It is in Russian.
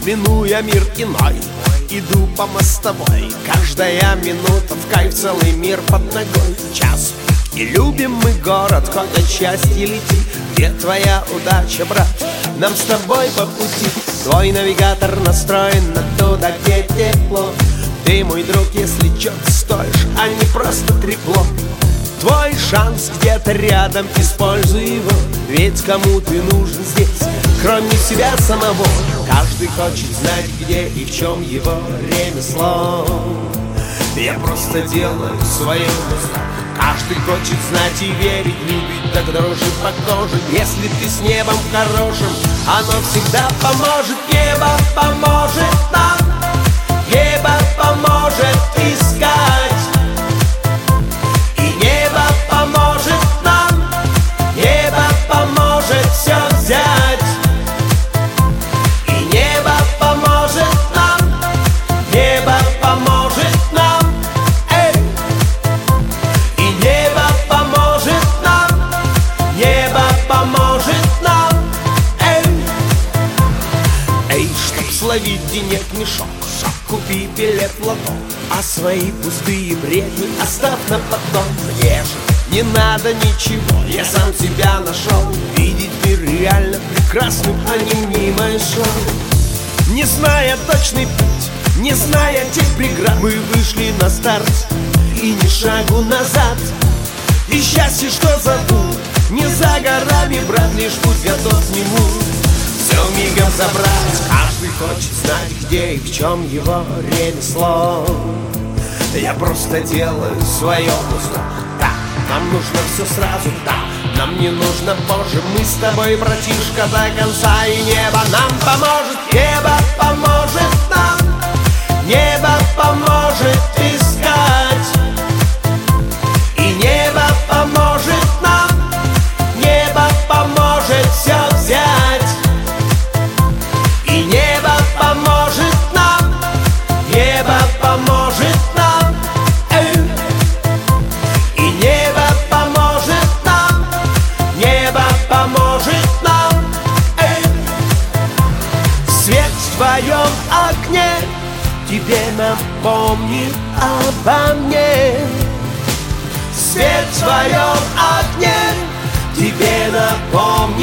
минуя мир иной, иду по мостовой. Каждая минута в кайф, целый мир под ногой. Час и любим мы город, хоть отчасти лети. Где твоя удача, брат? Нам с тобой по пути. Твой навигатор настроен на туда, где тепло. Ты мой друг, если чё-то стоишь, а не просто трепло. Твой шанс где-то рядом, используй его. Ведь кому ты нужен здесь, кроме себя самого? Каждый хочет знать, где и в чем его ремесло. Я просто делаю свое место. Каждый хочет знать и верить, любить, так дрожи по коже. Если ты с небом хорошим, оно всегда поможет. Небо поможет нам, небо поможет искать. И небо поможет нам, небо поможет все взять. И небо поможет нам, небо поможет нам. Эй! И небо поможет нам, небо поможет нам. Эй! Эй, чтоб словить денег мешок, купи билет в лото, а свои пустые бредни оставь на потом. Мне же не надо ничего, я сам себя нашел. Видеть мир реально прекрасным, а не мнимое шоу. Не зная точный путь, не зная тех преград, мы вышли на старт и ни шагу назад. И счастье, что зовут, не за горами, брат, лишь путь готов к нему. Все мигом забрать. Каждый хочет знать, где и в чем его ремесло. Я просто делаю свое место. Да, нам нужно все сразу, да, нам не нужно позже. Мы с тобой, братишка, до конца. И небо нам поможет, небо поможет нам, небо поможет искать. И небо поможет нам, небо поможет все взять. И небо поможет нам, небо поможет нам. И небо поможет нам, небо поможет нам. Свет в твоем окне тебе напомнит обо мне. Свет в твоем окне тебе напомнит